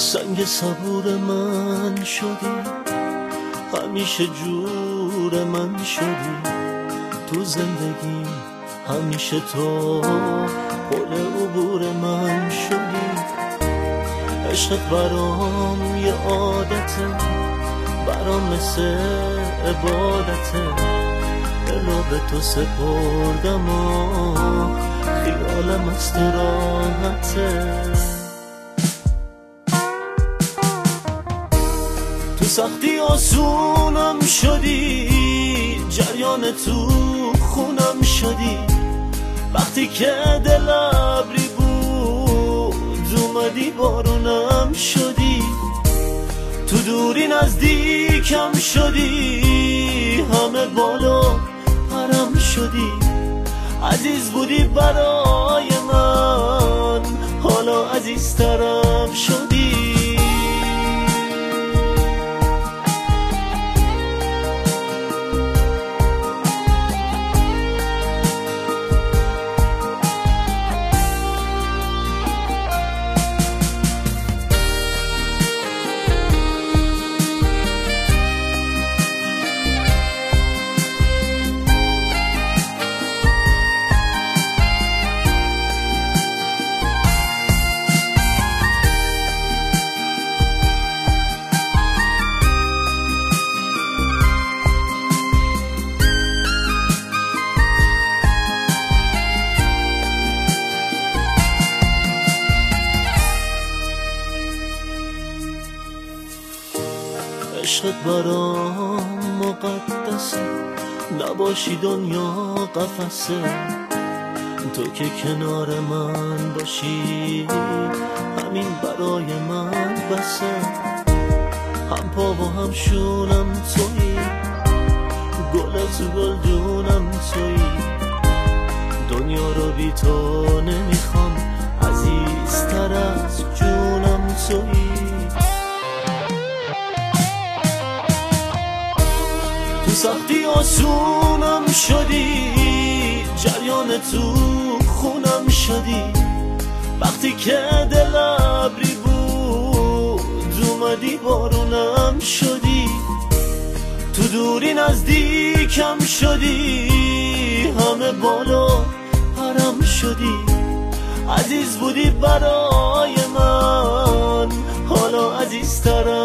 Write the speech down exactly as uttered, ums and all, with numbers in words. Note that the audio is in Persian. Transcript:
سنگ صبور من شدی، همیشه جور من شدی تو زندگی، همیشه تو پل عبور من شدی. عشقت برام یه عادته، برام مثل عبادته، دلو به تو سپردم و خیالم از تو راحته. تو سختی آسونم شدی، جریان تو خونم شدی، وقتی که دل ابری بود اومدی بارونم شدی. تو دوری نزدیکم شدی، همه بالا پرم شدی، عزیز بودی برای من، حالا عزیزترم شدی. عشقت برام مقدسه، نباشی دنیا قفسه، تو که کنار من باشی همین برای من بسه. هم پا و هم شونم تویی، گل تو گلدونم تویی، دنیا رو بی تو نمیخوام، عزیزتر از جونم تویی. تو سختی آسونم شدی، جریان تو خونم شدی، وقتی که دل ابری بود اومدی بارونم شدی. تو دوری نزدیکم شدی، همه بالا پرم شدی، عزیز بودی برای من، حالا عزیزترم